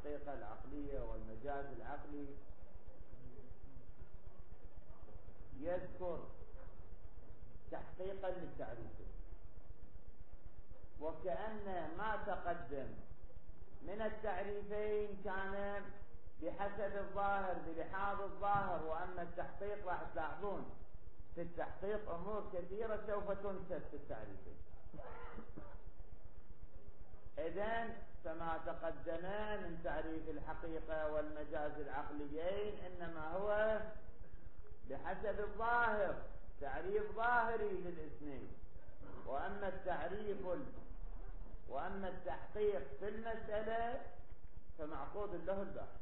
الحقيقة العقلية والمجاز العقلي يذكر تحقيقا للتعريفين، وكأن ما تقدم من التعريفين كان بحسب الظاهر بلحاظ الظاهر، وأما التحقيق راح تلاحظون في التحقيق أمور كثيرة سوف تنسب في التعريفين. إذن فما تقدم من تعريف الحقيقة والمجاز العقليين إنما هو بحسب الظاهر، تعريف ظاهري للاثنين، وأما التحقيق في المسألة فمعقود له البحث.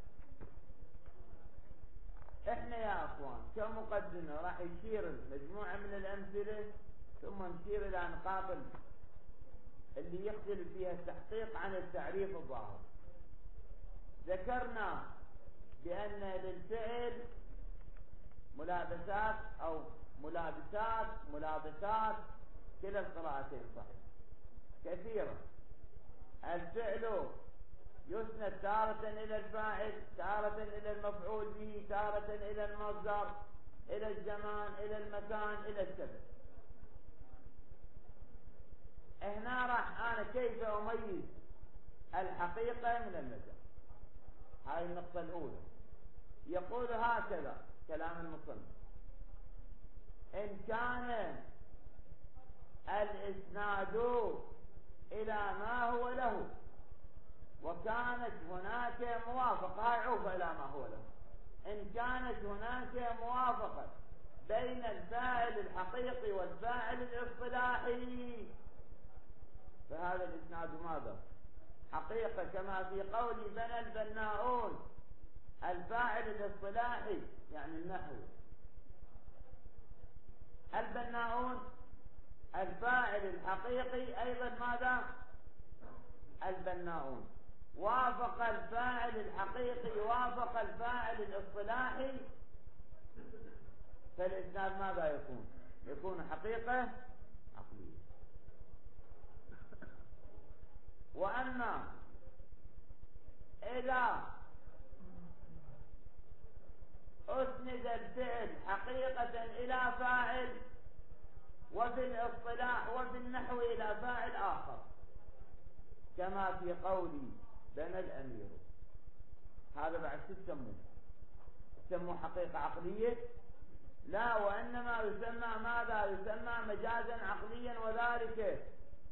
احنا يا اخوان كمقدمة راح يشير مجموعة من الامثلة ثم نشير الى نقاط اللي يختلف فيها التحقيق عن التعريف الظاهر. ذكرنا بان للفعل ملابسات او ملابسات كلا القراءتين صحيح كثيرة. الفعل يسند تارة إلى الفاعل، تارة إلى المفعول به، تارة إلى المصدر، إلى الزمان، إلى المكان، إلى السبب. هنا راح أنا كيف أميز الحقيقة من المجاز. هاي النقطة الأولى. يقول هكذا كلام المصنف: إن كان الإسناد إلى ما هو له وكانت هناك موافقة، هاي عوفة إلى ما هو له، إن كانت هناك موافقة بين الفاعل الحقيقي والفاعل الاصطلاحي فهذا الإسناد ماذا؟ حقيقة، كما في قول بنى البناؤون الفاعل الاصطلاحي يعني النحو، البناؤون الفاعل الحقيقي أيضا ماذا؟ البناؤون. وافق الفاعل الحقيقي وافق الفاعل الاصطلاحي فالإسناد ماذا يكون؟ يكون حقيقة عقلية. وأما إذا أسند الفعل حقيقة إلى فاعل وفي الاصطلاح وفي النحو إلى فاعل آخر كما في قولي بنى الأمير، هذا بعد تسموه حقيقة عقلية؟ لا، وإنما يسمى ماذا؟ يسمى مجازا عقليا، وذلك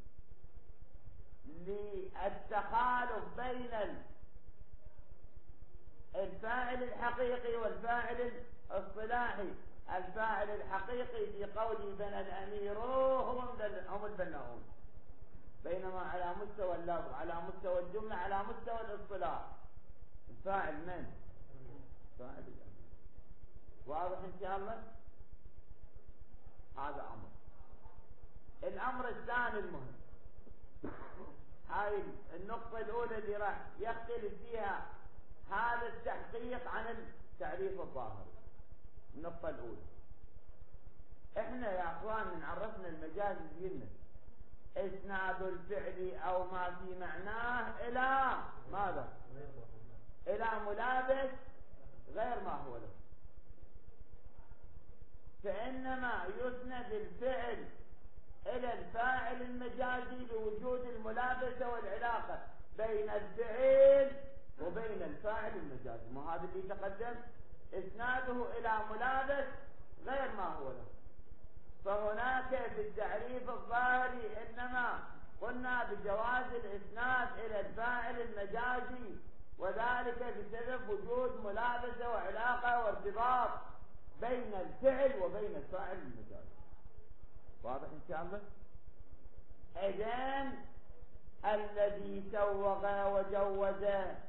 للتخالف بين الفاعل الحقيقي والفاعل الاصطلاحي. الفاعل الحقيقي في قول بنى الأمير هم البناؤون، بينما على مستوى اللفظ، على مستوى الجملة، على مستوى الاصطلاح الفاعل من؟ فاعل الأمر. واضح إن شاء الله؟ هذا أمر. الأمر الثاني المهم، هاي النقطة الأولى اللي راح يختلف فيها هذا التحقيق عن التعريف الظاهري. النقطة الأولى، احنا يا اخوان عرفنا المجاز قلنا اسناد الفعل او ما في معناه الى ماذا؟ الى ملابس غير ما هو له. فانما يسند الفعل الى الفاعل المجازي لوجود الملابسة والعلاقة بين الفعل وبين الفاعل المجازي. ما هذا اللي تقدم، اسناده الى ملابس غير ما هو له. فهناك في التعريف الظاهري انما قلنا بجواز الاسناد الى الفاعل المجازي، وذلك بسبب وجود ملابسة وعلاقة وارتباط بين الفعل وبين الفاعل المجازي. واضح ان شاء الله؟ اذن الذي سوغ وجوز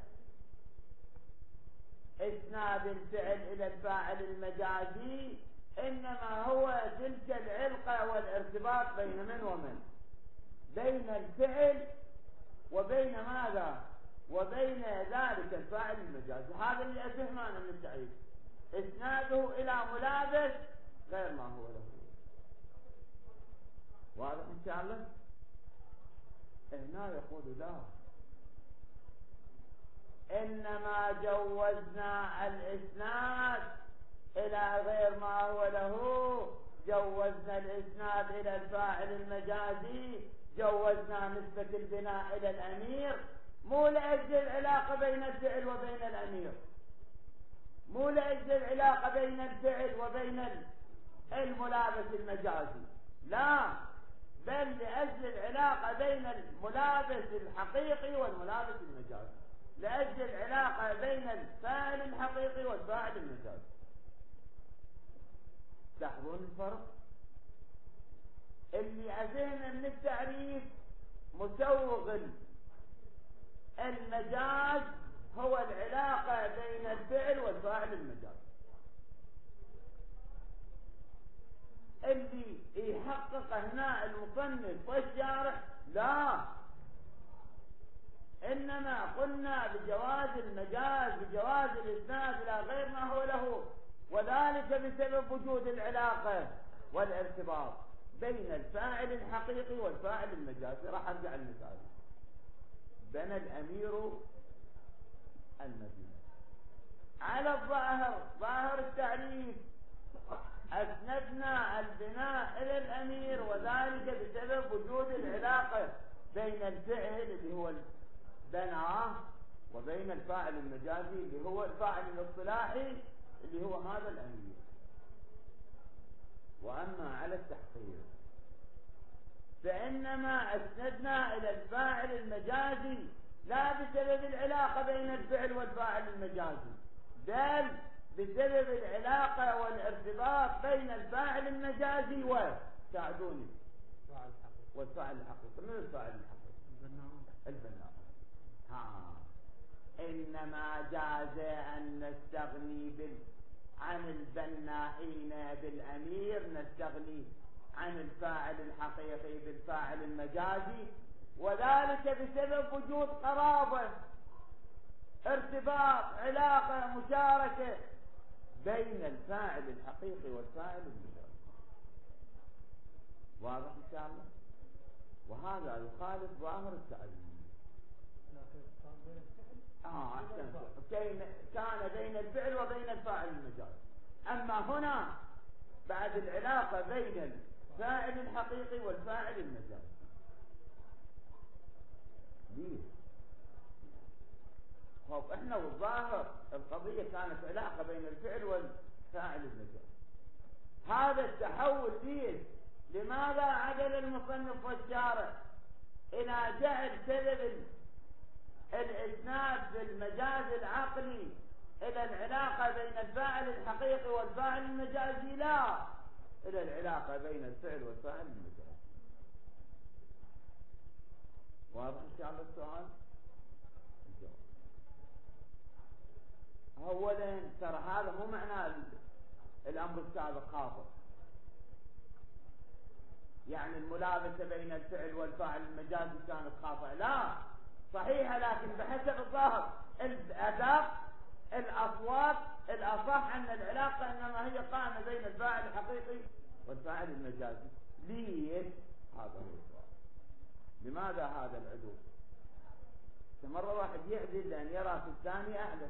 اسناد الفعل الى الفاعل المجازي انما هو تلك العلقة والارتباط بين من ومن، بين الفعل وبين ماذا؟ وبين ذلك الفاعل المجازي. هذا اللي افهمنا من التعريف، اسناده الى ملابس غير ما هو له. واضح ان شاء الله؟ هنا يقول لا، إنما جوزنا الإسناد إلى غير ما هو له، جوزنا الإسناد إلى الفاعل المجازي، جوزنا نسبة البناء إلى الأمير، مو لأجل العلاقة بين الفعل وبين الأمير، مو لأجل العلاقة بين الفعل وبين الملابس المجازي، لا، بل لأجل العلاقة بين الملابس الحقيقي والملابس المجازي، لأجل العلاقة بين الفاعل الحقيقي والفاعل المجازي. تلاحظون الفرق؟ اللي أتينا من التعريف مسوغ المجاز هو العلاقة بين الفعل والفاعل المجازي. اللي يحقق هنا المصنف والشارح لا، إنما قلنا بجواز المجاز، بجواز الإسناد إلى غير ما هو له، وذلك بسبب وجود العلاقة والارتباط بين الفاعل الحقيقي والفاعل المجازي. راح أرجع المثال. بنى الأمير المدينة، على الظاهر ظاهر التعريف أسندنا البناء إلى الأمير، وذلك بسبب وجود العلاقة بين الفعل اللي هو بناه وبين الفاعل المجازي اللي هو الفاعل الاصطلاحي اللي هو هذا الأمير. وأما على التحقيق فإنما أسندنا إلى الفاعل المجازي لا بسبب العلاقة بين الفعل والفاعل المجازي، بل بسبب العلاقة والارتباط بين الفاعل المجازي وساعدوني والفاعل الحقيقي. من الفاعل الحقيقي؟ البناء. إنما جاز أن نستغني عن البنائين بالأمير، نستغني عن الفاعل الحقيقي بالفاعل المجازي، وذلك بسبب وجود قرابة، ارتباط، علاقة، مشاركة بين الفاعل الحقيقي والفاعل المجازي. واضح إن شاء الله؟ وهذا يخالف ظاهر التعليم. كان بين الفعل وبين الفاعل المجازي، أما هنا بعد العلاقة بين الفاعل الحقيقي والفاعل المجازي. ليه؟ خب احنا والظاهر القضية كانت علاقة بين الفعل والفاعل المجازي. هذا التحول ليه؟ لماذا عدل المصنف والشارح إلى جعل سبب الإسناد بالمجاز العقلي إلى العلاقة بين الفاعل الحقيقي والفاعل المجازي، لا، إلى العلاقة بين الفعل والفاعل المجازي. واضح إن شاء الله السؤال؟ الجواب. أولا ترى هذا مو معنى الأمر السابق خاطئ، يعني الملابسة بين الفعل والفاعل المجازي كانت خاطئة، لا، صحيحة، لكن بحسب الظاهر الأداء الأصوات الأصح أن العلاقة إنما هي قائمة بين الفاعل الحقيقي والفاعل المجازي. ليش؟ هذا هو السؤال. لماذا هذا العدول؟ مرة واحد يعدل لأن يرى في الثاني أعلى،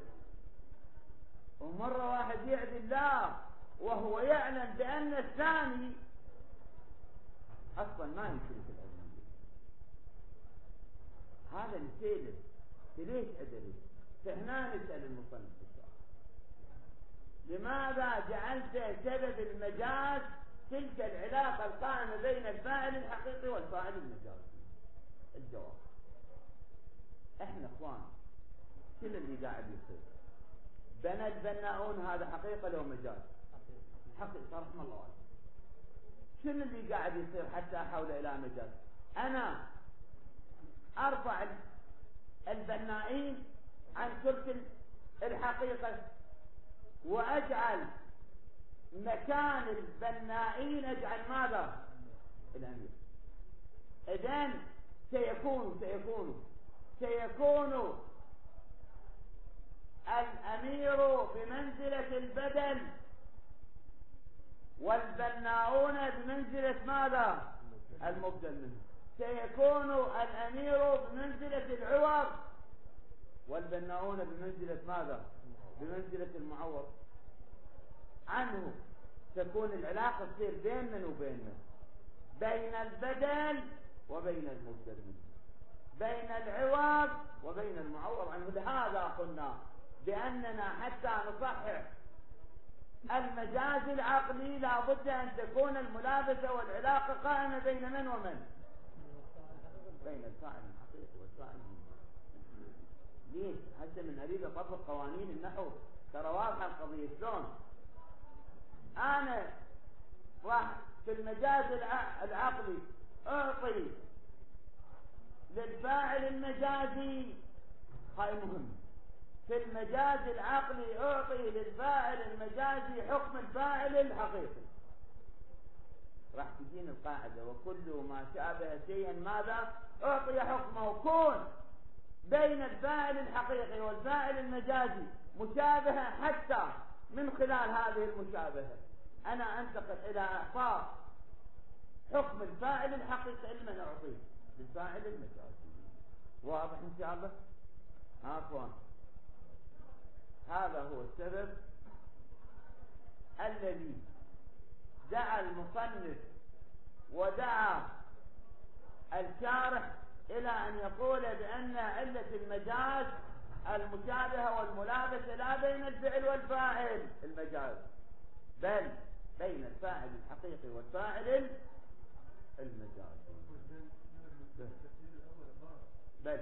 ومرة واحد يعدل لا وهو يعلم بأن الثاني أصلا ما يمكن العلمية. هذا نسيله. ليش عدل؟ فهنا نسأل المصنف لماذا جعلت سبب المجاز تلك العلاقة القائمة بين الفاعل الحقيقي والفاعل المجازي؟ الجواب: احنا اخوان، شنو اللي قاعد يصير؟ بنى البناؤون هذا حقيقة لو مجاز؟ حقيقة، رحم الله عليك. شنو اللي قاعد يصير حتى احول الى مجاز؟ انا ارفع البنائين عن كرسي الحقيقة واجعل مكان البنائين اجعل ماذا؟ الامير. اذن سيكون الامير بمنزلة البدن والبناؤون بمنزلة ماذا؟ المبدل منه. سيكون الامير بمنزلة العوض والبناؤون بمنزلة ماذا؟ بمنزلة المعوض عنه. تكون العلاقة تصير بين من وبين من؟ بين البدل وبين المبدل منه، بين العوض وبين المعوض عنه. لهذا قلنا بأننا حتى نصحح المجاز العقلي لا بد أن تكون الملابسة والعلاقة قائمة بين من ومن؟ بين الفاعل الحقيقي والفاعل المجازي. ليش؟ حتى من أريد أطبق قوانين النحو ترى واضحة القضية. شلون؟ أنا واحد في المجاز العقلي أعطي للفاعل المجازي، هاي مهم. في المجاز العقلي أعطي للفاعل المجازي حكم الفاعل الحقيقي. راح تجين القاعدة وكل ما شابه شيئا ماذا؟ أعطي حكمه. كون بين الفاعل الحقيقي والفاعل المجازي مشابهة، حتى من خلال هذه المشابهة أنا أنتقل إلى إعطاء حكم الفاعل الحقيقي لمن أعطيه؟ للفاعل المجازي. واضح إن شاء الله؟ عفوا. هذا هو السبب الذي دعا المصنف ودعا الشارح إلى أن يقول بأن علة المجاز المشابهة والملابسة لا بين الفعل والفاعل المجاز، بل بين الفاعل الحقيقي والفاعل المجازي. بل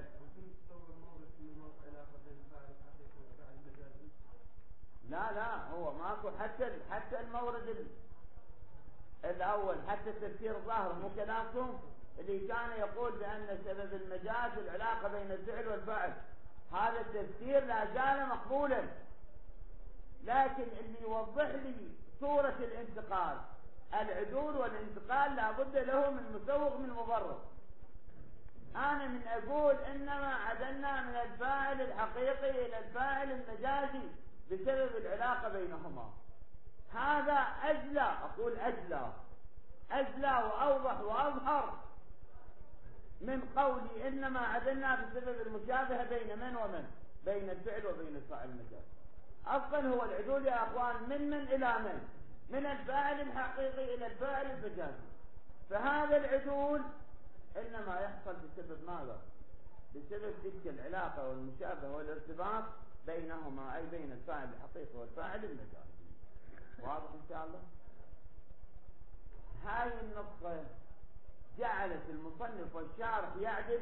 لا هو ماكو حتى المورد الأول، حتى التفسير الظاهر مو كلامكم اللي كان يقول بأن سبب المجاز العلاقة بين الفعل والفاعل. هذا التفسير لا زال مقبولا، لكن اللي يوضح لي صورة الانتقال، العدول والانتقال لا بد له من مسوغ من مبرر. أنا من أقول إنما عدلنا من الفاعل الحقيقي إلى الفاعل المجازي بسبب العلاقة بينهما. هذا أجلى، أقول أجلى وأوضح وأظهر من قولي إنما عدلنا بسبب المشابهة بين من ومن؟ بين الفعل وبين الفاعل المجازي. أصلا هو العدول يا أخوان من إلى من؟ من الفاعل الحقيقي إلى الفاعل المجازي. فهذا العدول إنما يحصل بسبب ماذا؟ بسبب تلك العلاقة والمشابهة والارتباط بينهما، أي بين الفاعل الحقيقي والفاعل المجازي. واضح إن شاء الله؟ هاي النقطة جعلت المصنف والشارح يعدل،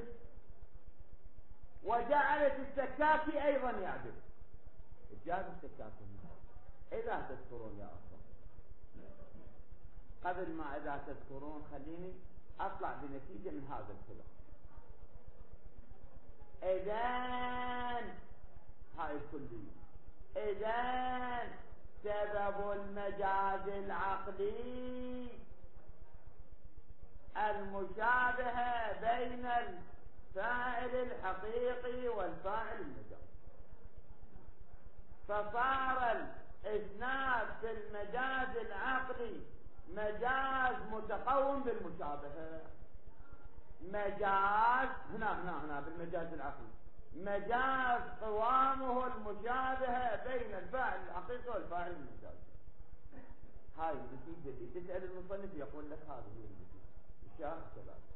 وجعلت السكاكي أيضا يعدل. إجاز السكاكي إذا تذكرون يا أخوان، قبل ما إذا تذكرون خليني أطلع بنتيجة من هذا الكلام. إذن هاي الكلية، إذن سبب المجاز العقلي المشابهة بين الفاعل الحقيقي والفاعل المجازي. فصار الإسناد في المجاز العقلي مجاز متقوم بالمشابهة. مجاز هنا بالمجاز العقلي مجاز قوامه المشابهة بين الفاعل الحقيقي والفاعل المجازي. هاي النتيجة اللي تسأل المصنف يقول لك هذه هي النتيجة إشارة ثلاثة.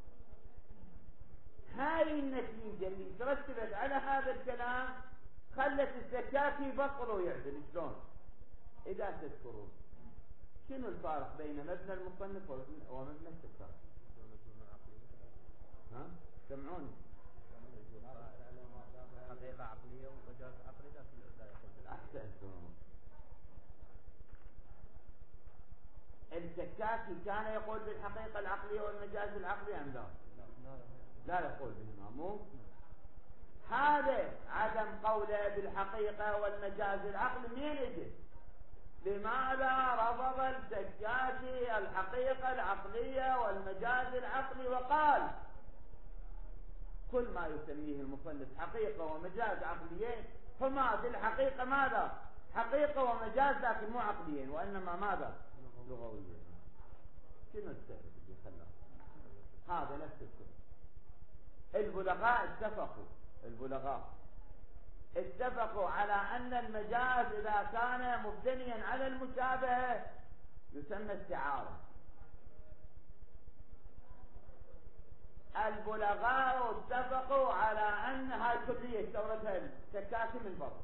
هاي النتيجة اللي ترتبت على هذا الكلام خلت السكاكي بطل ويعدل. شلون؟ إذا تذكرون شنو الفارق بين مبنى المصنف ومبنى السكاكي؟ ها؟ سمعوني. حقيقة عقلية ومجاز عقلي لا يقول. أحسنتم. السكاكي كان يقول بالحقيقة العقلية والمجاز العقلي أم لا؟ لا يقول بهما. مو هذا عدم قوله بالحقيقة والمجاز العقلي منين يجي؟ لماذا رفض السكاكي الحقيقة العقلية والمجاز العقلي وقال كل ما يسميه المصنف حقيقة ومجاز عقليين هما في الحقيقة ماذا؟ حقيقة ومجاز، لكن مو عقليين وإنما ماذا؟ لغويين. شنو السبب اللي خلاه؟ هذا نفس السبب. البلغاء اتفقوا، البلغاء اتفقوا على أن المجاز إذا كان مبتنيا على المشابهة يسمى استعارة. البلغاء اتفقوا على أن هاي كلية استوردها السكاكي من برا.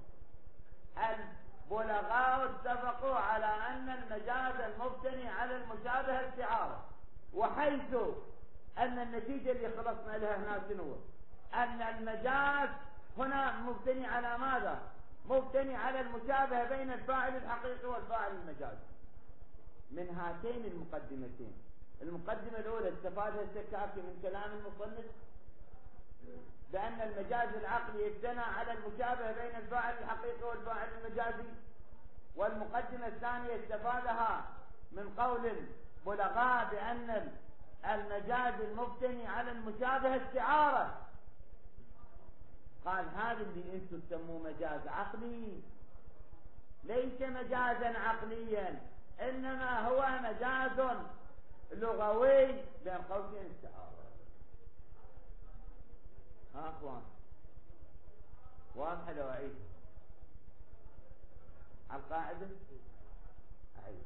البلغاء اتفقوا على أن المجاز المبتني على المشابهة استعارة، وحيث أن النتيجة اللي خلصنا لها هنا شنو؟ أن المجاز هنا مبتني على ماذا؟ مبتني على المشابهة بين الفاعل الحقيقي والفاعل المجازي. من هاتين المقدمتين، المقدمة الأولى استفادها السكاكي من كلام المصنف بأن المجاز العقلي يبتنى على المشابهة بين الفاعل الحقيقي والفاعل المجازي، والمقدمة الثانية استفادها من قول البلغاء بأن المجاز المبتني على المشابهة استعارة. قال هذا اللي انتم تسموه مجاز عقلي ليس مجازا عقليا، انما هو مجاز لغوي بين قوسين استعارة. ها اخوان واضحة؟ لو اعيد على القاعدة اعيد.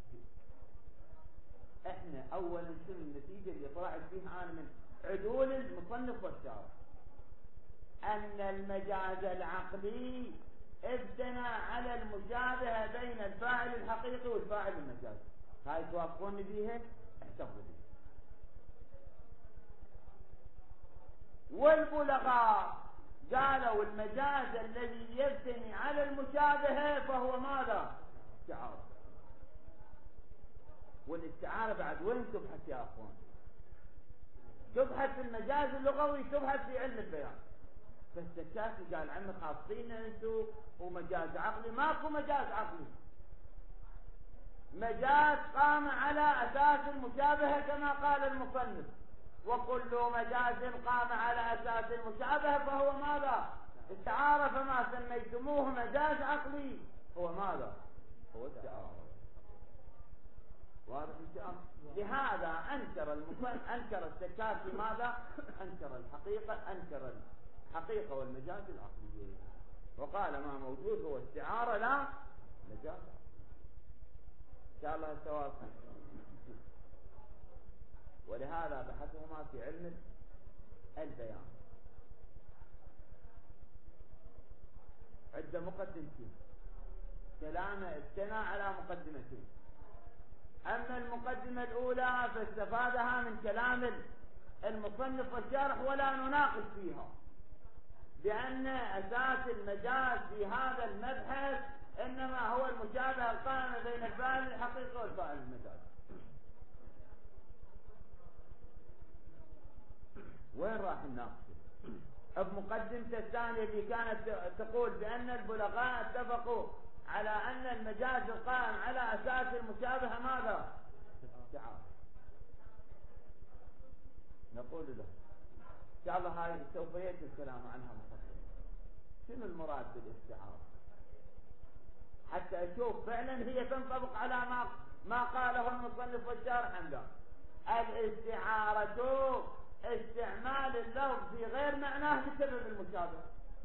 احنا اولا شنو النتيجة اللي طلعت فيها انا من عدول المصنف والشارح؟ ان المجاز العقلي ابتنى على المشابهة بين الفاعل الحقيقي والفاعل المجازي. هاي توافقون بيها؟ احتفظوا بيها. والبلغاء قالوا المجاز الذي يبتني على المشابهة فهو ماذا؟ استعارة. والاستعارة بعد وين تبحث يا اخوان؟ تبحث في المجاز اللغوي، تبحث في علم البيان. فالسكاكي قال عمي خاصين انتم ومجاز عقلي. ماكو مجاز عقلي، مجاز قام على اساس المشابهة كما قال المصنف، وكل مجاز قام على اساس المشابهة فهو ماذا؟ استعارة. فما سميتموه مجاز عقلي هو ماذا؟ هو استعارة. واضح ان شاء الله؟ لهذا انكر السكاكي ماذا؟ انكر الحقيقة، انكر الحقيقة والمجاز العقلي، وقال ما موجود هو استعارة لا مجاز. ان شاء الله السواد. ولهذا بحثهما في علم البيان. عند مقدمتين، كلامه ابتنى على مقدمتين. اما المقدمة الاولى فاستفادها من كلام المصنف والشارح ولا نناقش فيها، بأن أساس المجاز في هذا المبحث إنما هو المشابهة القائمة بين الفاعل الحقيقي والفاعل المجازي. وين راح نناقشه؟ بمقدمته الثانية اللي كانت تقول بأن البلغاء اتفقوا على أن المجاز القائم على أساس المشابهة ماذا؟ استعارة. نقول له إن شاء الله هاي سوف يأتي الكلام عنها مفصلا. شنو المراد بالاستعارة؟ حتى أشوف فعلا هي تنطبق على ما قاله المصنف والشارح أم لا. الاستعارة استعمال اللفظ في غير معناه بسبب المشابهة.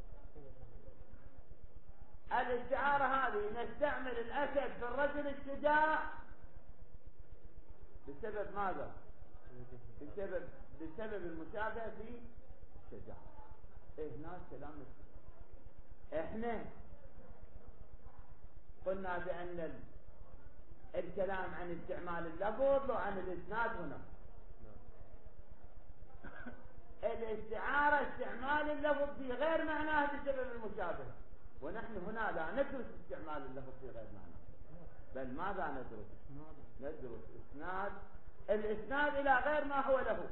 الاستعارة هذه نستعمل الأسد في الرجل الشجاع بسبب ماذا؟ بسبب المشابهة في الشجاعة. هنا كلام احنا قلنا بأن الكلام عن استعمال اللفظ وعن الإسناد هنا. الاستعارة استعمال اللفظ في غير معناه بسبب المشابهة، ونحن هنا لا ندرس استعمال اللفظ في غير معناه، بل ماذا ندرس؟ ندرس الإسناد إلى غير ما هو له.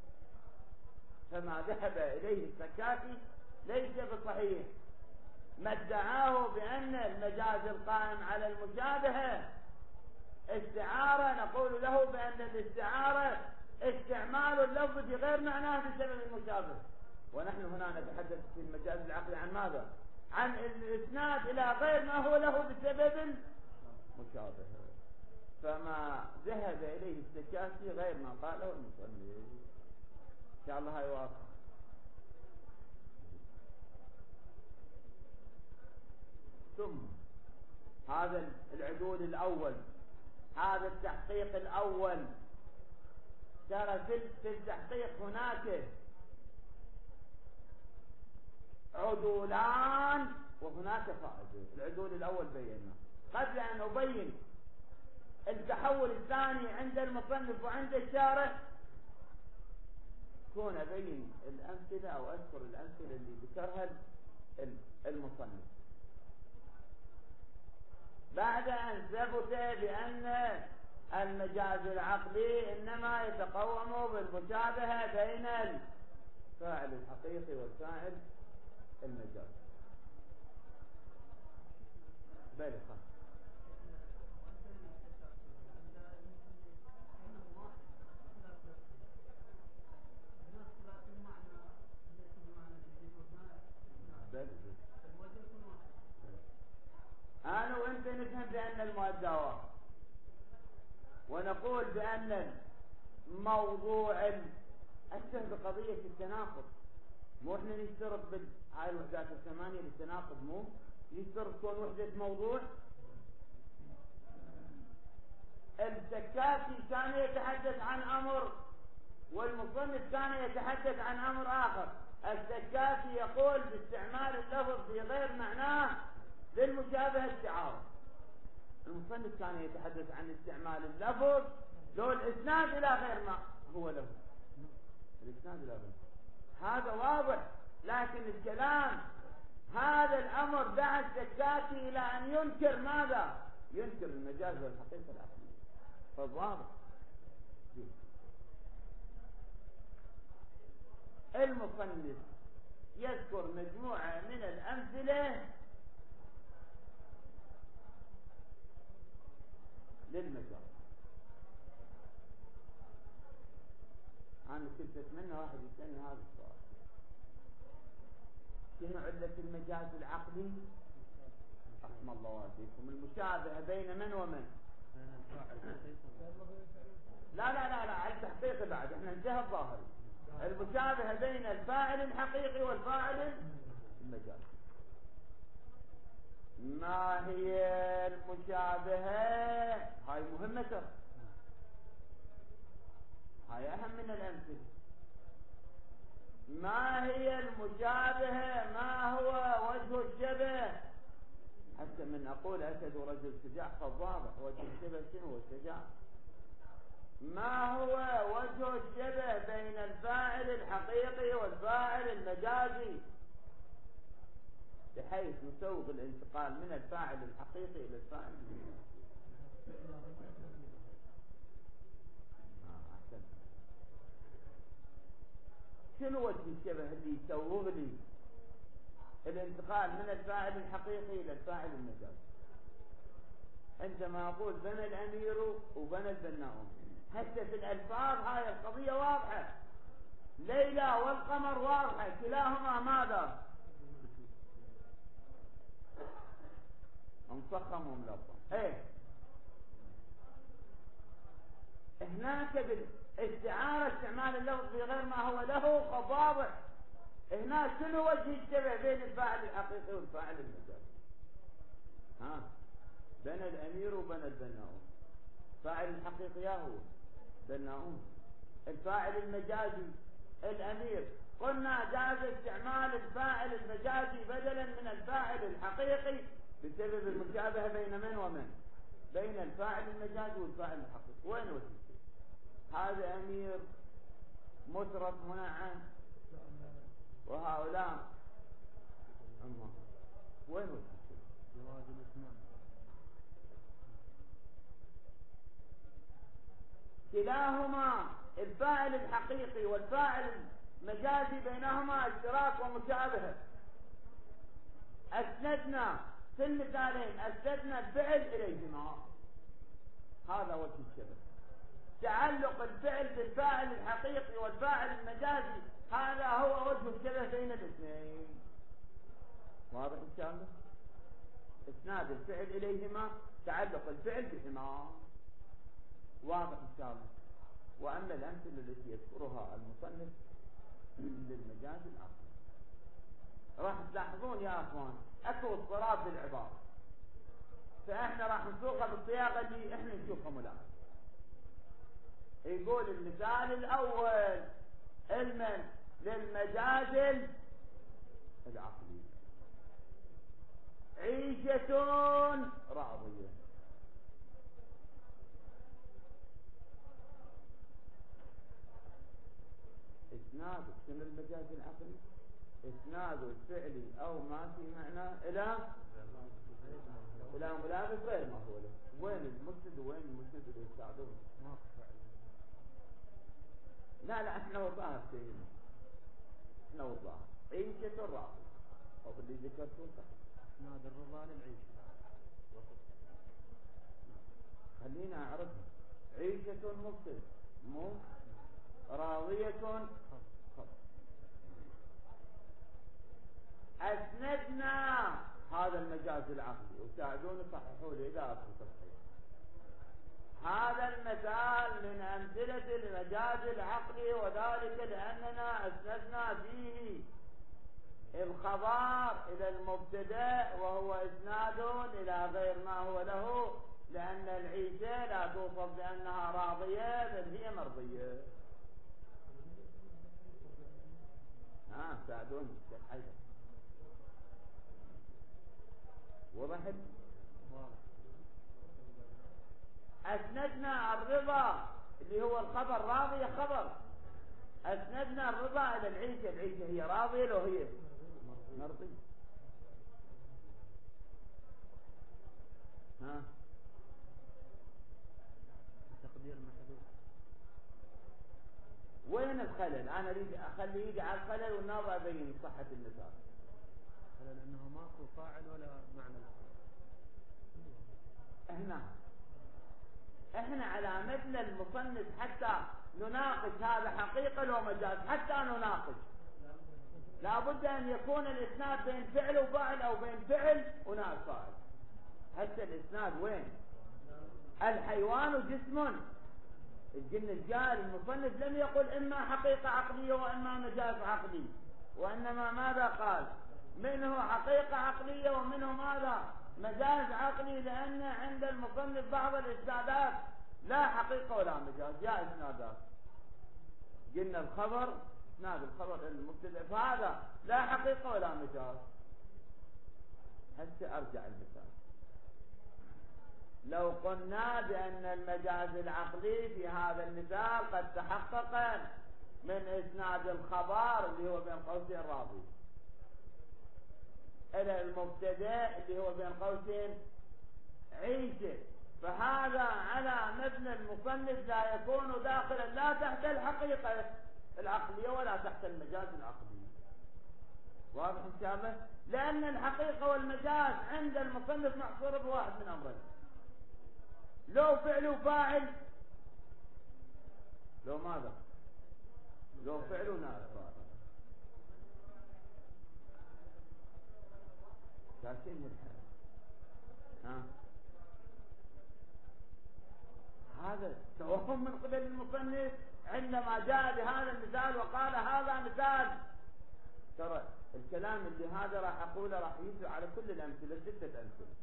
فما ذهب إليه السكاكي ليس بصحيح. ما ادعاه بأن المجاز القائم على المشابهة استعارة، نقول له بأن الاستعارة استعمال اللفظ في غير معناه بسبب المشابهة. ونحن هنا نتحدث في المجاز العقلي عن ماذا؟ عن الإسناد إلى غير ما هو له بسبب المشابهة. فما ذهب إليه السكاكي غير ما قاله المصنف. إن شاء الله هاي واضح. هذا العدول الأول، هذا التحقيق الأول. ترى في التحقيق هناك عدولان وهناك فائدة. العدول الأول بينا. قبل أن أبين التحول الثاني عند المصنف وعند الشارح كون أبين الأمثلة أو أذكر الأمثلة اللي ذكرها المصنف بعد أن ثبت بأن المجاز العقلي إنما يتقوم بالمشابهة بين الفاعل الحقيقي والفاعل المجازي. بل أنا وأنت نفهم بأن المؤدى ونقول بأن موضوع السهل قضية التناقض. مو احنا نشترط هاي الوحدات الثمانية للتناقض، مو يشترط تكون وحدة موضوع. الزكاتي كان يتحدث عن أمر والمصنف كان يتحدث عن أمر آخر. الزكاتي يقول باستعمال اللفظ في غير معناه للمشابهة التعارض. المصنف كان يتحدث عن استعمال اللفظ لو الإسناد إلى غير ما هو له، الإسناد إلى غير. هذا واضح، لكن الكلام هذا الأمر دعا الزكاتي إلى أن ينكر ماذا؟ ينكر المجاز والحقيقة العقلية. فواضح المصنف يذكر مجموعة من الأمثلة للمجاز. أنا كنت أتمنى واحد يسألني هذا السؤال: شنو علة المجاز العقلي؟ رحم الله والديكم. المشابهة بين من ومن؟ لا لا لا لا، على التحقيق بعد، احنا انتهى الظاهري. المشابهة بين الفاعل الحقيقي والفاعل المجازي. ما هي المشابهة؟ هاي مهمة ترى، هاي أهم من الأمثلة. ما هي المشابهة؟ ما هو وجه الشبه؟ حتى من أقول أسد رجل شجاع فالواضح وجه الشبه شنو الشجاع. ما هو وجه الشبه بين الفاعل الحقيقي والفاعل المجازي بحيث يسوغ الانتقال من الفاعل الحقيقي إلى الفاعل المجازي؟ شنو وجه الشبه اللي يسوغ لي الانتقال من الفاعل الحقيقي إلى الفاعل المجازي؟ عندما أقول بنى الأمير وبنى البناء، حتى في الألفاظ هاي القضية واضحة. ليلى والقمر واضحة، كلاهما ماذا؟ مفخم وملطم. ايه هناك بالاستعارة استعمال اللفظ في غير ما هو له قد واضح. هناك شنو وجه الشبه بين الفاعل الحقيقي والفاعل المجازي؟ بنى الأمير وبنى البناء. فاعل الحقيقي هو بناؤون، الفاعل المجازي الأمير. قلنا جاز استعمال الفاعل المجازي بدلا من الفاعل الحقيقي بسبب المشابهة بين من ومن؟ بين الفاعل المجازي والفاعل الحقيقي. وين وجه الشبه؟ هذا أمير مترف منعم وهؤلاء أما وين وجه الشبه؟ جواز الإثنان. كلاهما الفاعل الحقيقي والفاعل المجازي بينهما اشتراك ومشابهة. أسندنا في المثالين أسندنا الفعل إليهما، هذا وجه الشبه. تعلق الفعل بالفاعل الحقيقي والفاعل المجازي هذا هو وجه الشبه بين الاثنين. واضح إن شاء الله؟ اسناد الفعل إليهما، تعلق الفعل بهما، واضح إن شاء الله. وأما الأمثلة التي يذكرها المصنف للمجاز العقلي راح تلاحظون يا أخوان أكو اضطراب بالعبارة. فاحنا راح نسوقها بالصياغة اللي احنا نشوفها ملاحظة. يقول المثال الاول علما للمجاز العقلي: عيشة راضية. اسناد شنو المجاز العقلي؟ اسناد الفعل او ما في معنى الى ملابس غير ما هو له. وين المسند وين المسند اللي يساعدون؟ لا احنا وضعها شيء، احنا وضعها عيشة راضية او اللي ذكرته اسناد الرضا للعيشة. خلينا اعرفها. عيشة مبتدأ مو راضية خبر. اسندنا هذا المجاز العقلي وساعدوني صححوا لي اذا اكو تصحيح. هذا المثال من امثلة المجاز العقلي، وذلك لاننا اسندنا فيه الخبر الى المبتدا وهو اسناد الى غير ما هو له، لان العيشة لا توصف بانها راضية بل هي مرضية. ساعدوني حيث وضحت. اسندنا الرضا اللي هو الخبر راضية خبر، اسندنا الرضا الى العيشة. العيشة هي راضية لو هي مرضية. تقدير محدود. وين الخلل؟ انا اريد اخلي ايدي على الخلل والناظر ابين صحة المثال. خلل انه ماكو فاعل ولا معنى هنا احنا على مثل المصنف حتى نناقش هذا حقيقة لو مجاز، حتى نناقش لابد ان يكون الاسناد بين فعل وفاعل او بين فعل ونائب فاعل. حتى الاسناد وين؟ الحيوان جسم. قال المصنف لم يقل اما حقيقة عقلية واما مجاز عقلي، وانما ماذا قال؟ منه حقيقة عقلية ومنه ماذا؟ مجاز عقلي، لان عند المصنف بعض الاسنادات لا حقيقة ولا مجاز. يا اسنادات قلنا الخبر اسناد الخبر المبتدأ، فهذا لا حقيقة ولا مجاز. هسه ارجع المثال. لو قلنا بأن المجاز العقلي في هذا المثال قد تحقق من إسناد الخبر اللي هو بين قوسين راضي إلى المبتدأ اللي هو بين قوسين عيشة، فهذا على مبنى المصنف لا يكون داخلا لا تحت الحقيقة العقلية ولا تحت المجاز العقلي. واضح إن شاء الله؟ لأن الحقيقة والمجاز عند المصنف محصورة بواحد من أمرين: لو فعل وفاعل، لو ماذا؟ لو فعل ونائب فاعل. شايفين الحال؟ هذا توهم من قبل المصنف عندما جاء بهذا المثال وقال هذا مثال. ترى الكلام اللي هذا راح اقوله راح يجي على كل الامثله، 6 أمثلة.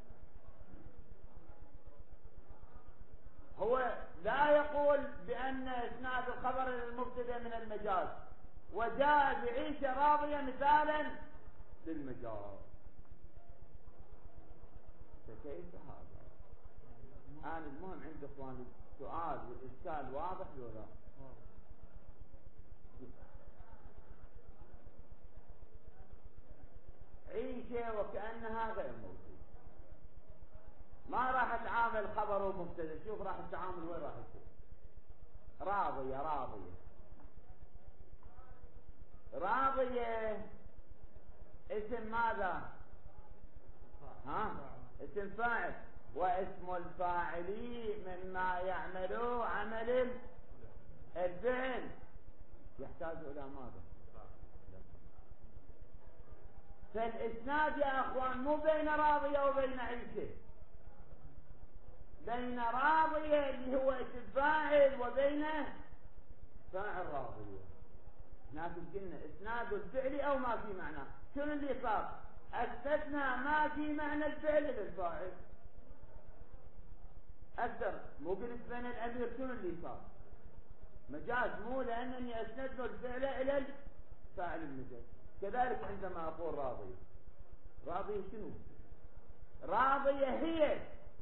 هو لا يقول بأن إسناد الخبر المبتدأ من المجاز، وجاء بعيشة راضية مثالا للمجاز. فكيف هذا؟ الآن المهم عند إخواني السؤال والإشكال واضح ولا لا؟ عيشة وكأنها غير موجودة، ما راح تعامل خبر ومبتدا. شوف راح التعامل وين راح يصير؟ راضية اسم ماذا؟ اسم فاعل، واسم الفاعل مما يعمل عمل الفعل يحتاج الى ماذا؟ فالاسناد يا اخوان مو بين راضية وبين عيشة، بين راضية اللي هو اسم فاعل وبين فاعل راضية. لكن قلنا اسناد الفعل او ما في معنى. شنو اللي صار؟ استثنى ما في معنى الفعل للفاعل، أكثر. مو قلت بين الأمير شنو اللي صار؟ مجاز، مو لأنني أسند له الفعل إلى الفاعل المجاز. كذلك عندما أقول راضية، راضية شنو؟ راضية هي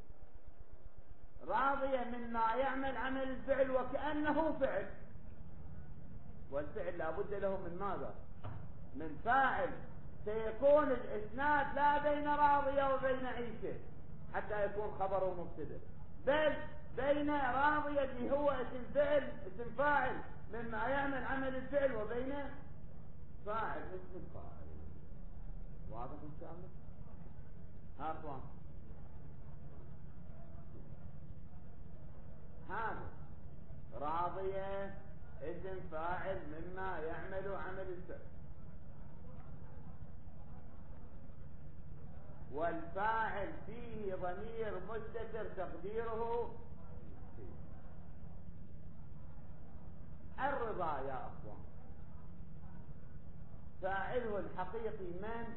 راضية مما يعمل عمل الفعل وكأنه فعل، والفعل لا بد له من ماذا؟ من فاعل. سيكون الإسناد لا بين راضية وبين عيشة حتى يكون خبره مبتدأ، بل بين راضية اللي هو اسم فعل، اسم فاعل مما يعمل عمل الفعل، وبين فاعل اسم الفاعل. واضح إن شاء الله؟ ها أخوان، هذا راضية اسم فاعل مما يعمل عمل الفعل، والفاعل فيه ضمير مستتر تقديره الرضا. يا أخوان، فاعله الحقيقي من؟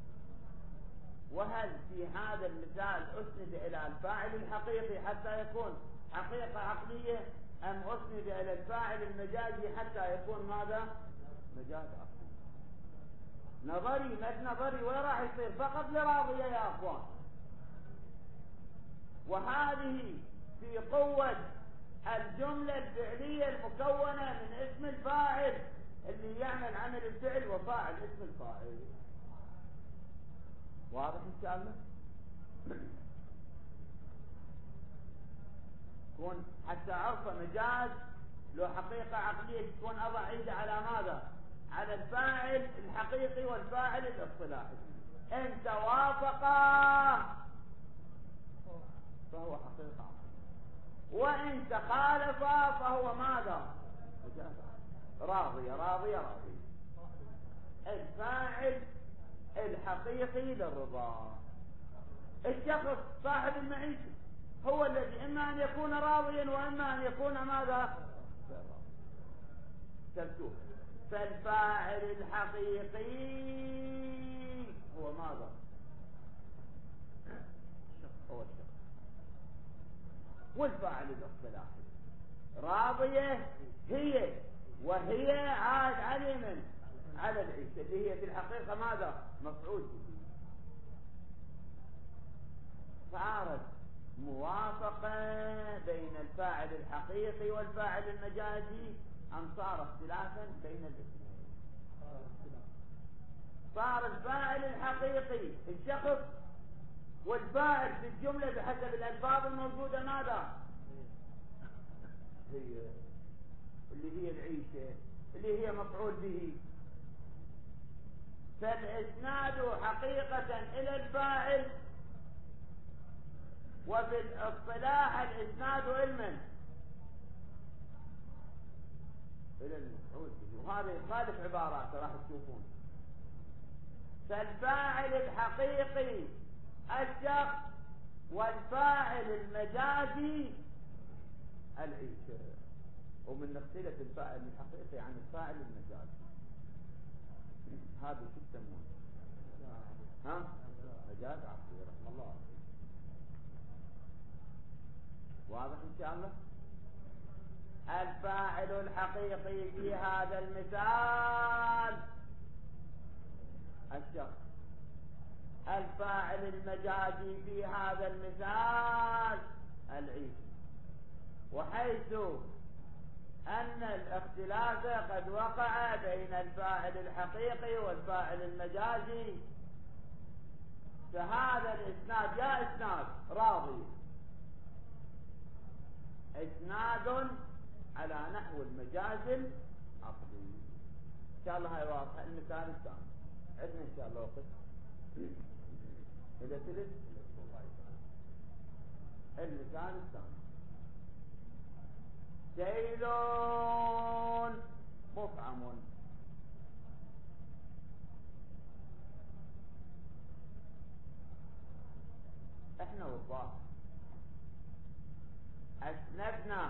وهل في هذا المثال أسند إلى الفاعل الحقيقي حتى يكون حقيقة عقلية، أم أسند إلى الفاعل المجازي حتى يكون ماذا؟ مجاز عقلي. نظري مد نظري وين راح يصير؟ فقط لراضية يا أخوان. وهذه في قوة الجملة الفعلية المكونة من اسم الفاعل اللي يعمل عمل الفعل وفاعل اسم الفاعل. واضح إن شاء الله؟ تكون حتى عرف مجاز له حقيقة عقلية، تكون أضع ايده على ماذا؟ على الفاعل الحقيقي والفاعل الاصطلاحي. إن توافقا فهو حقيقة عقلية، وإن تخالفا فهو ماذا؟ مجاز. راضية راضية راضية. الفاعل الحقيقي للرضا، الشخص صاحب المعيشة هو الذي إما أن يكون راضيا وإما أن يكون ماذا؟ ترتوه. فالفاعل الحقيقي هو ماذا؟ هو الشخص. والفاعل الاصطلاحي راضية هي، وهي عاد على من؟ على العيشة اللي هي في الحقيقة ماذا؟ مفعول به. صارت موافقة بين الفاعل الحقيقي والفاعل المجازي، أم صار اختلافا بين الاثنين؟ صار الفاعل الحقيقي الشخص، والفاعل في الجملة بحسب الألفاظ الموجودة ماذا؟ هي اللي هي العيشة اللي هي مفعول به. فالإسناد حقيقة إلى الفاعل، وفي الاصطلاح الإسناد علما إلى المفعول به. وهذا يخالف عباراته راح تشوفون. فالفاعل الحقيقي الشخص، والفاعل المجازي العيشة. ومن اختلاف الفاعل الحقيقي عن الفاعل المجازي هذا شو يسمونه؟ ها؟ مجاز عقلي رحمه الله. واضح إن شاء الله؟ الفاعل الحقيقي في هذا المثال الشخص، الفاعل المجازي في هذا المثال العيشة. وحيث أن الاختلاف قد وقع بين الفاعل الحقيقي والفاعل المجازي، فهذا الإسناد يا إسناد راضي، إسناد على نحو المجاز العقلي. إن شاء الله هاي واضحة. المثال الثاني عندنا إن شاء الله وقت إذا ثلث. المثال الثاني سيل مطعم. احنا والله اسندنا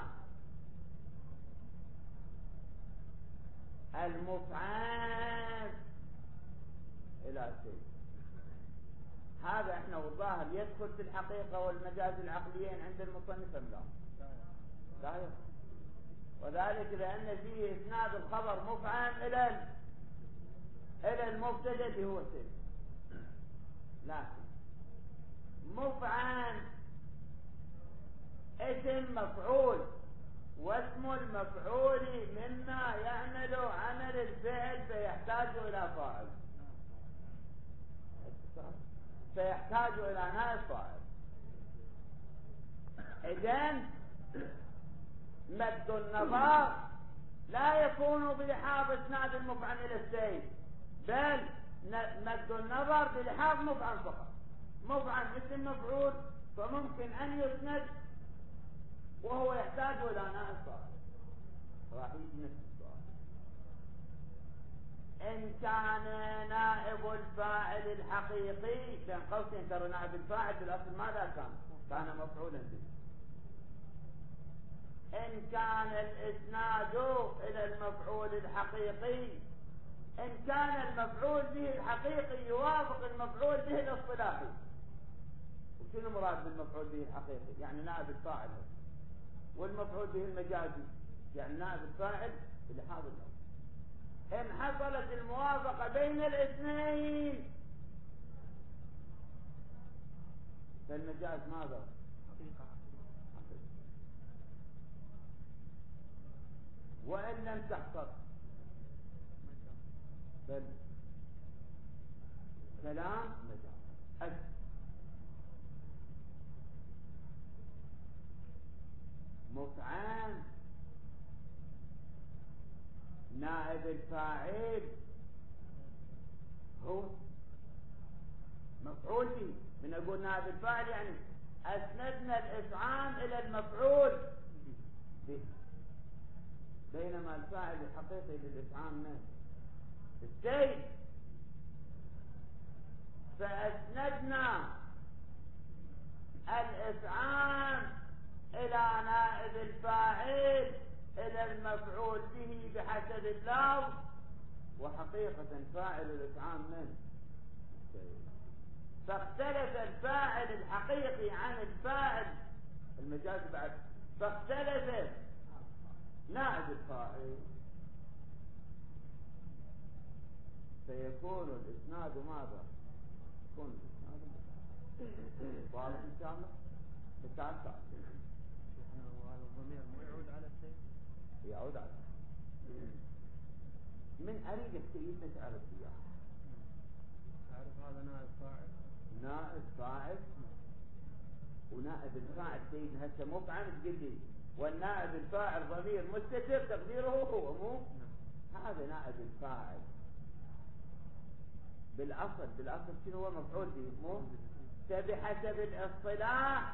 المفعال الى سيل. هذا احنا والظاهر يدخل في الحقيقة والمجاز العقليين عند المصنف ام لا؟ لا يدخل. وذلك لأن فيه إسناد الخبر مفعم إلى المبتدأ اللي هو سيد، لكن مفعم اسم مفعول، واسم المفعول مما يعمل عمل الفعل فيحتاج إلى فاعل، فيحتاج إلى نائب فاعل. إذن مد النظر لا يكون بلحاظ اسناد المفعم الى السيد، بل مد النظر بلحاظ مفعم فقط. مفعم اسم مفعول فممكن ان يسند وهو يحتاج الى نائب فاعل. راح يجي نفس السؤال، ان كان نائب الفاعل الحقيقي بين قوسين، ترى نائب الفاعل بالاصل ماذا كان مفعولا به. إن كان الإسناد إلى المفعول الحقيقي، إن كان المفعول به الحقيقي يوافق المفعول به الاصطلاحي. وشنو مراد بالمفعول به الحقيقي؟ يعني نائب الفاعل، والمفعول به المجازي يعني نائب الفاعل بلحاظ الأول. إن حصلت الموافقة بين الاثنين فالمجاز ماذا؟ حقيقة. وإن لم تحصل بل كلام مجاز. مفعم نائب الفاعل هو مفعول به. من أقول نائب الفاعل يعني أسندنا الإفعام إلى المفعول به، بينما الفاعل الحقيقي للإفعام من السيد، فأسندنا الإفعام إلى نائب الفاعل إلى المفعول به بحسب اللفظ، وحقيقة فاعل الإفعام من السيد. فاختلف الفاعل الحقيقي عن الفاعل المجاز بعد، فاختلف نائب الفاعل، فيكون الإسناد ماذا؟ يكون الإسناد واضح إن شاء الله؟ بتاع وهذا الضمير مو يعود على السيد؟ يعود على من أريد السيد تعرف إياه. تعرف هذا نائب فاعل؟ نائب فاعل ونائب الفاعل سيد هسه مفعم تقول لي والنائب الفاعل ضمير مستتر تقديره هو مو هذا نائب الفاعل بالاصل شنو هو مفعول به مو. فبحسب الاصطلاح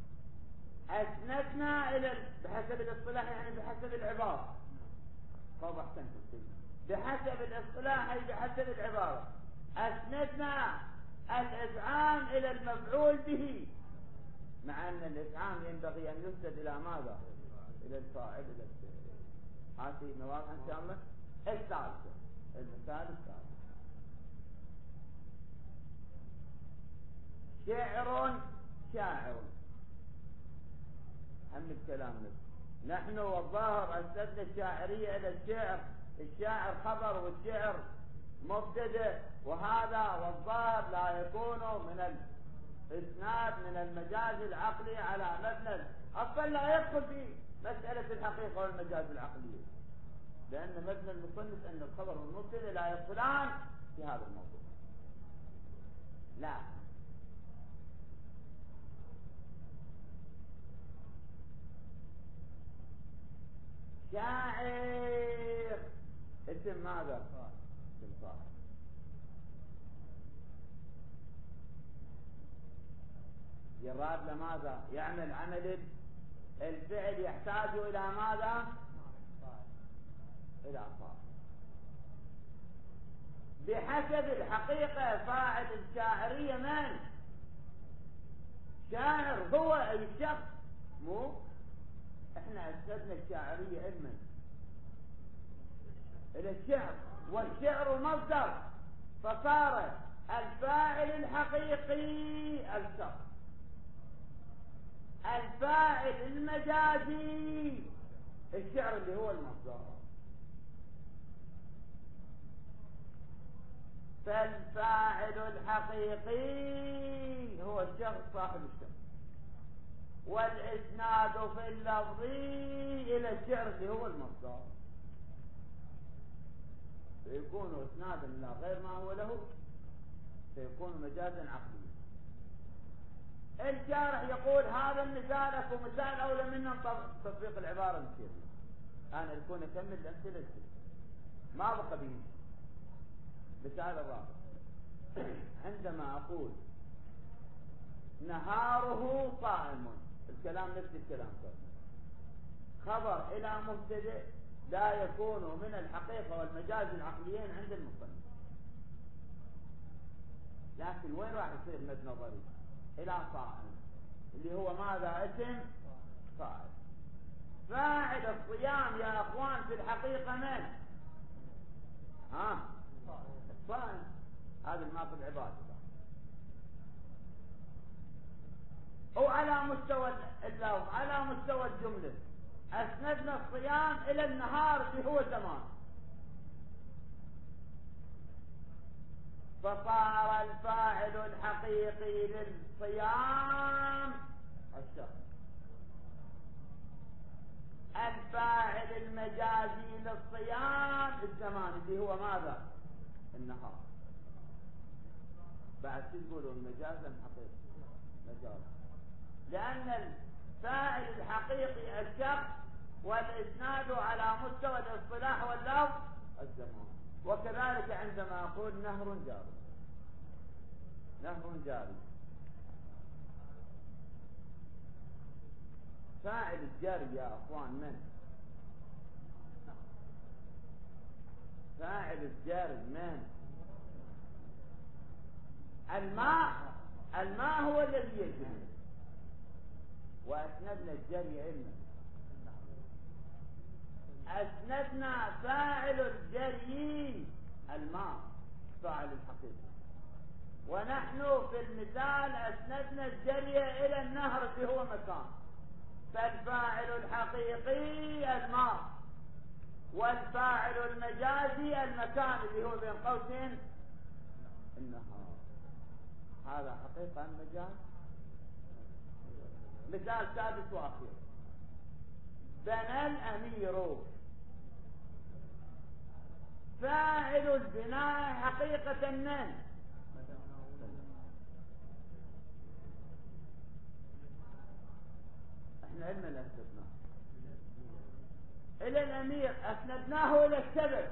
اسندنا الى بحسب الاصطلاح يعني بحسب العباره. طب احسنت بحسب الاصطلاح اي بحسب العباره اسندنا الافعام الى المفعول به، مع ان الافعام ينبغي ان يسند الى ماذا؟ الى الفاعل الى الفعل. هذه مواضع ان شاء الله. الثالثه المثال الثالث شاعر هم الكلام نحن والظاهر أسندنا الشاعرية إلى الشاعر خبر والشعر مبتدأ، وهذا والظاهر لا يكون من الإسناد من المجاز العقلي على مبنى أصلا لا يدخل في مسألة الحقيقة والمجاز العقلي، لأن مبنى المصنف أن الخبر والمبتدأ لا يدخلان في هذا الموضوع. لا شاعر اسم ماذا؟ اسم فاعل. يراد لماذا؟ يعمل عمل الفعل يحتاج إلى ماذا؟ إلى فاعل. بحسب الحقيقة فاعل الشاعرية من؟ شاعر هو أي الشخص مو احنا اسندنا الشاعرية إلى الشعر، والشعر مصدر، فصار الفاعل الحقيقي الشخص، الفاعل المجازي الشعر اللي هو المصدر. فالفاعل الحقيقي هو الشخص صاحب الشخص، والإسناد في اللفظ إلى الشعر اللي هو المصدر، فيكون إسنادا لا غير ما هو له، فيكون مجازا عقليا. الشارح يقول هذا المثال اكو مثال اولى منه تطبيق العباره نصير انا اكون اكمل الامثله ما بقى بيه. مثال الرابع، عندما اقول نهاره قائم، الكلام نفس الكلام خبر الى مبتدئ لا يكون من الحقيقه والمجاز العقليين عند المصنف، لكن وين راح يصير مد نظري؟ الى قائم اللي هو ماذا؟ اسم فاعل. فاعل الصيام يا اخوان في الحقيقه من؟ الصائم، هذا الماخذ عباده. او على مستوى اللفظ، على مستوى الجمله اسندنا الصيام الى النهار اللي هو زمان، فصار الفاعل الحقيقي للصيام الشخص، الفاعل المجازي للصيام الزمان اللي هو ماذا؟ النهار. بعد شو تقولون؟ مجازا حقيقي، مجاز، لأن الفاعل الحقيقي الشخص والإسناد على مستوى الاصطلاح واللفظ الزمان. وكذلك عندما أقول نهر جاري، نهر جاري، فاعل الجري يا أخوان من؟ فاعل الجري من؟ الماء. الماء هو الذي يجري، وأسندنا الجري علما، أسندنا فاعل الجري الماء فاعل الحقيقي، ونحن في المثال أسندنا الجري إلى النهر اللي هو مكان، فالفاعل الحقيقي الماء، والفاعل المجازي المكان اللي هو بين قوسين النهار. هذا حقيقة أم مجاز؟ مثال سادس وأخير، بنى الأمير، فاعل البناء حقيقة من؟ احنا علمنا الاسناد الى الامير، اسندناه الى السبب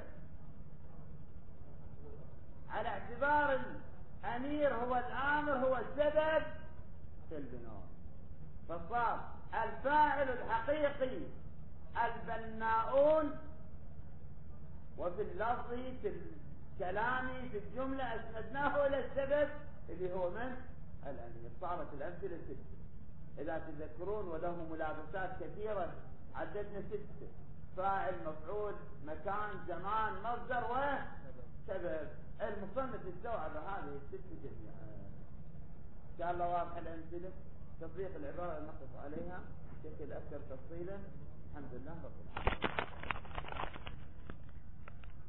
على اعتبار الامير هو الامر هو السبب في البناء، فصار الفاعل الحقيقي البناؤون، وفي اللفظ في الكلام في الجملة اسندناه الى السبب اللي هو من؟ الامير. صارت الامثلة ستة إذا تذكرون، وله ملابسات كثيرة، عددنا ستة: فاعل، مفعول، مكان، زمان، مصدر، وسبب. المصنف استوعب هذه الستة جميعا. إن شاء الله واضح الأمثلة، تطبيق العبارة نقف عليها بشكل أكثر تفصيلا. الحمد لله رب العالمين.